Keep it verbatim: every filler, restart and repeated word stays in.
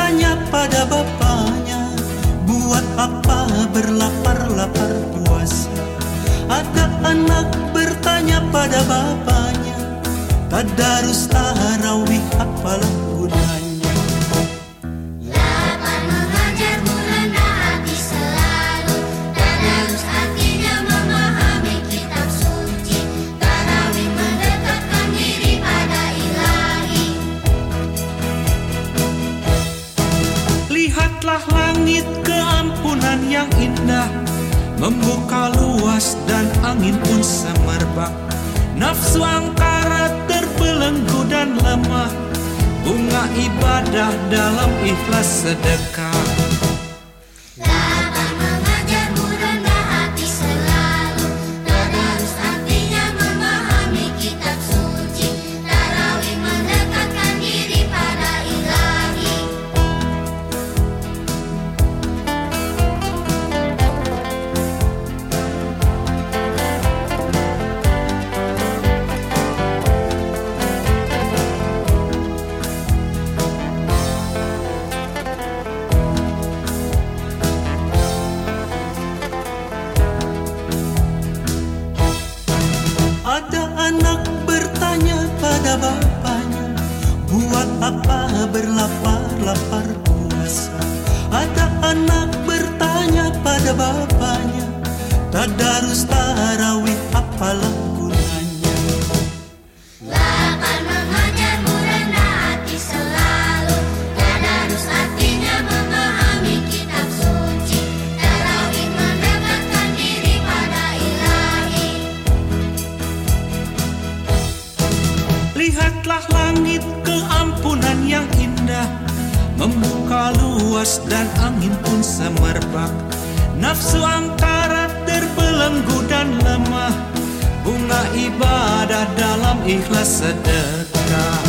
bertanya pada bapaknya, buat apa berlapar-lapar puasa? Ada anak bertanya pada bapaknya, tadarus tarawih apalah gunanya? Lapar mengajar merendah hati selalu, tadarus artinya memahami kitab suci, tarawih mendekatkan diri pada ilahi. Lihatlah langit keampunan yang indah, membuka luas dan angin pun semerbak. Nafsu angkara terbelenggu dan lemah, bunga ibadah dalam ikhlas sedekah. Lapar mengajar merendah hati selalu, tadarus artinya memahami kitab suci, tarawih mendekatkan diri pada ilahi. Ada anak bertanya pada bapaknya, buat apa berlapar-lapar puasa? Ada anak bertanya pada bapaknya, tadarus tarawih apalah gunanya? Lapar mengajar merendah hati selalu, tadarus artinya memahami kitab suci, tarawih mendekatkan diri pada ilahi. Lihatlah langit keampunan yang indah, membuka luas dan angin pun semerbak. Nafsu angkara terbelenggu dan lemah, bunga ibadah dalam ikhlas sedekah.